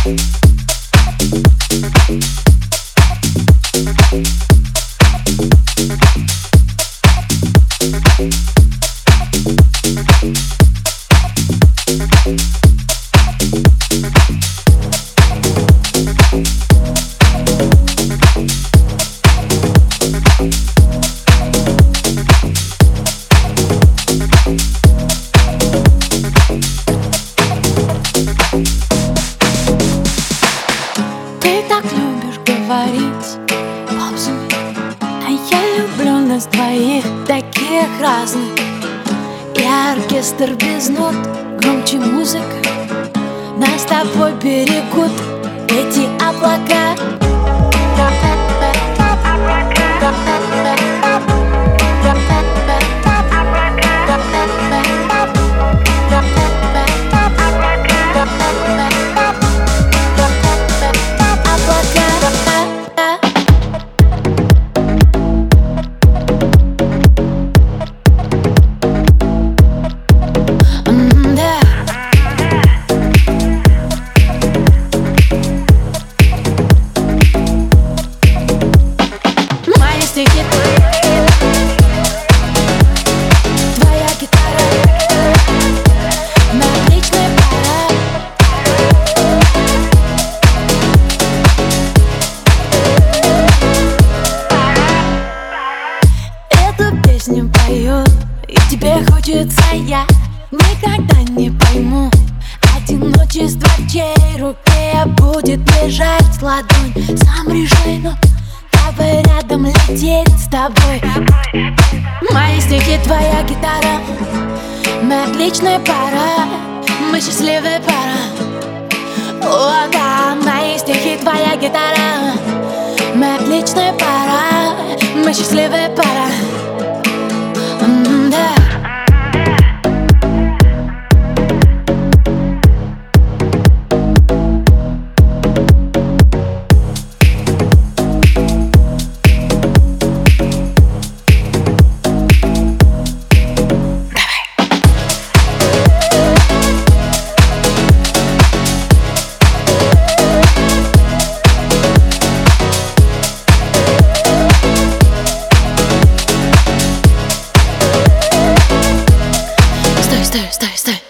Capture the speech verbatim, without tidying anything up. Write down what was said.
Ты так любишь говорить паузами, а я люблю нас двоих, таких разных. И оркестр без нот, громче музыка, нас с тобой берегут эти облака. Твоя гитара, мы отличная пара. Эту песню пою, и тебе хочется я. Никогда не пойму одиночество, в чьей руке будет лежать ладонь. Сам решай, но давай рядом лететь с тобой. Мои стихи, твоя гитара, мы отличная пара, мы счастливая пара. О, да, мои стихи, твоя гитара, мы отличная пара, мы счастливая пара. М-да. Стой, стой, стой, стой.